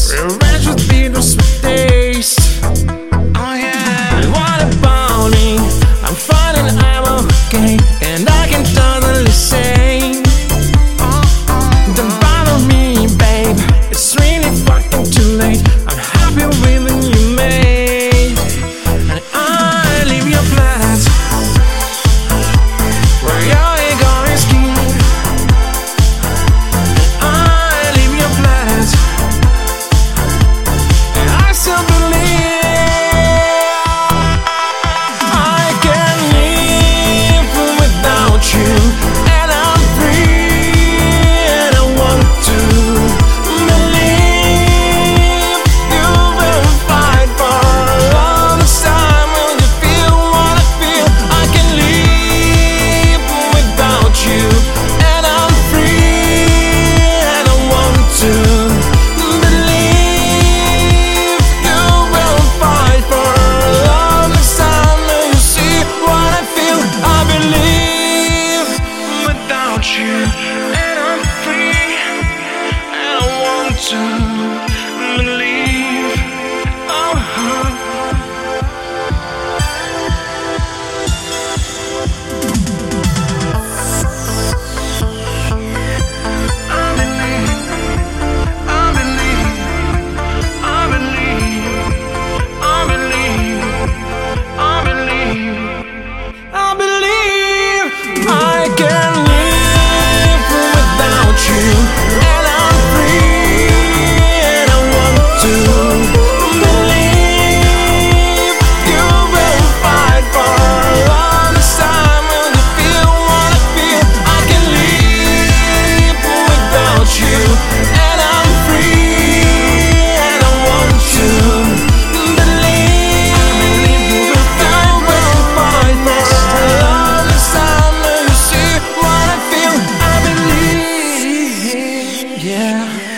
Revenge would be the sweet taste. Oh yeah. What about me? I'm fine and I'm okay, and I can totally say, don't bother me, babe. It's really fucking too late. I'm happy with the new made, and I leave your planet where your ego is king. I leave your planet, and I still believe I can live without you, and I'm free, and I want to believe you will fight for all the time. When you feel what I feel, I can live without you, and I'm free, and I want to believe you will fight for all the time. When you see what I feel, I believe without you, and I'm free, and I want to believe. I believe, I believe, I believe, I believe, I believe, I believe I can live without you, and I'm free, and I want to believe you will fight for all the time. When you feel what I feel, I can live without you, and I'm free, and I want to believe you will fight for all the time. When you see what I feel, I believe, yeah.